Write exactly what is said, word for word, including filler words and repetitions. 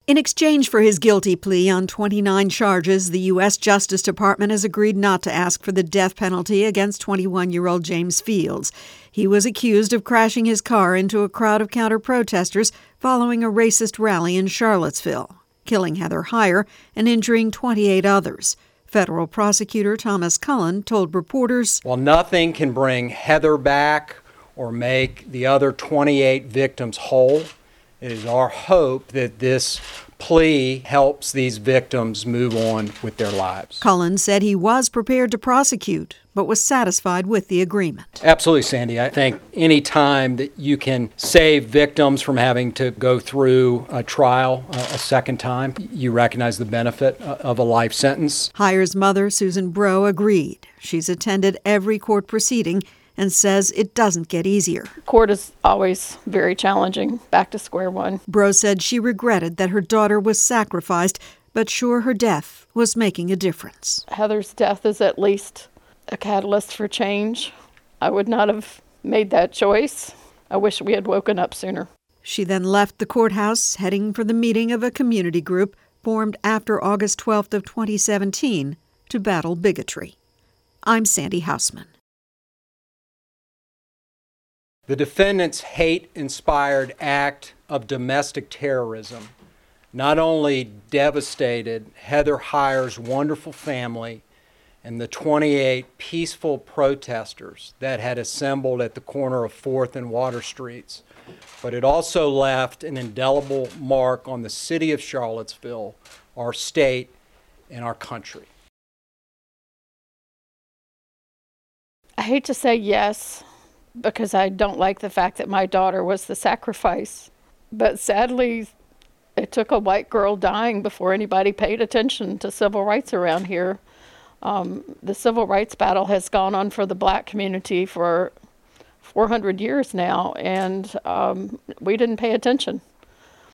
In exchange for his guilty plea on twenty-nine charges, the U S Justice Department has agreed not to ask for the death penalty against twenty-one-year-old James Fields. He was accused of crashing his car into a crowd of counter-protesters following a racist rally in Charlottesville, killing Heather Heyer and injuring twenty-eight others. Federal prosecutor Thomas Cullen told reporters, "While nothing can bring Heather back or make the other twenty-eight victims whole, it is our hope that this plea helps these victims move on with their lives." Cullen said he was prepared to prosecute, but was satisfied with the agreement. Absolutely, Sandy. I think any time that you can save victims from having to go through a trial uh, a second time, you recognize the benefit of a life sentence. Heyer's mother, Susan Breaux, agreed. She's attended every court proceeding and says it doesn't get easier. Court is always very challenging, back to square one. Breaux said she regretted that her daughter was sacrificed, but sure her death was making a difference. Heather's death is at least a catalyst for change. I would not have made that choice. I wish we had woken up sooner. She then left the courthouse, heading for the meeting of a community group formed after August twelfth of twenty seventeen to battle bigotry. I'm Sandy Hausman. The defendant's hate-inspired act of domestic terrorism not only devastated Heather Heyer's wonderful family and the twenty-eight peaceful protesters that had assembled at the corner of fourth and Water Streets, but it also left an indelible mark on the city of Charlottesville, our state, and our country. I hate to say yes, because I don't like the fact that my daughter was the sacrifice. But sadly, it took a white girl dying before anybody paid attention to civil rights around here. Um, the civil rights battle has gone on for the black community for four hundred years now, and um, we didn't pay attention.